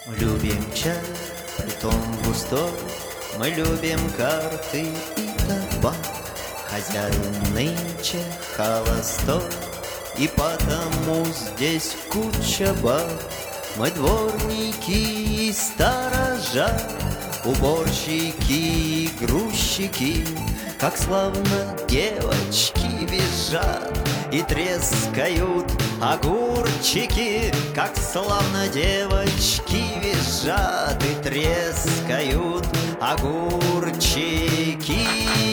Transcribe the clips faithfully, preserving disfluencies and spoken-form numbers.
Любим чай, притом густой, мы любим карты и табак. Хозяин нынче холостой, и потому здесь куча баб. Мы дворники и сторожа, уборщики и грузчики, как славно девочки визжат и трескают огурчики, как славно девочки визжат и трескают огурчики.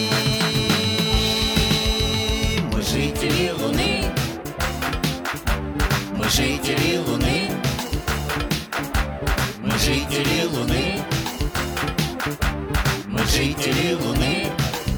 Мы жители Луны, мы жители Луны, мы жители Луны, мы жители Луны.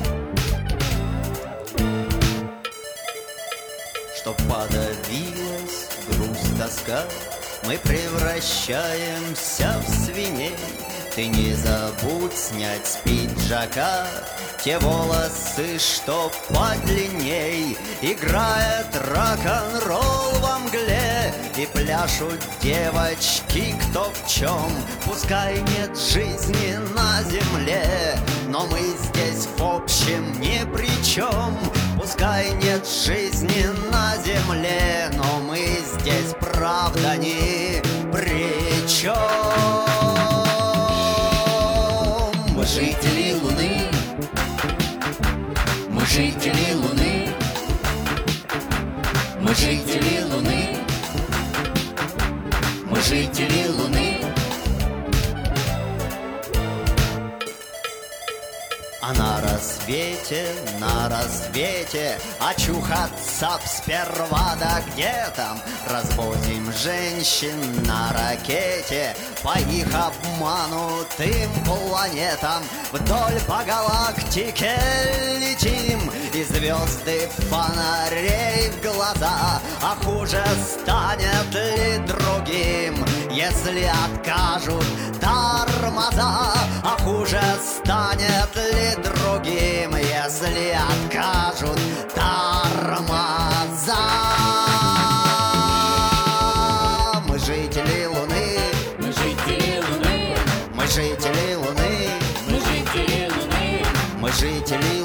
Чтоб подавилась грусть, тоска, мы превращаемся в свиней. Ты не забудь снять с пиджака те волосы, что подлинней. Играет рок-н-ролл во мгле, и пляшут девочки кто в чем. Пускай нет жизни на земле, но мы здесь в общем ни при чем. Пускай нет жизни на земле, но мы здесь правда ни при чем. Мы жители Луны, мы жители Луны, мы жители Луны, мы жители Луны. А на рассвете, на рассвете очухаться б сперва, да где там? Развозим женщин на ракете по их обманутым планетам. Вдоль по галактике летим, и звезды фонарей в глаза. А хуже станет ли другим, если откажут тормоза? А хуже станет ли другим, если откажут тормоза? Мы жители Луны, Мы жители Луны, мы жители Луны, мы жители Луны, мы жители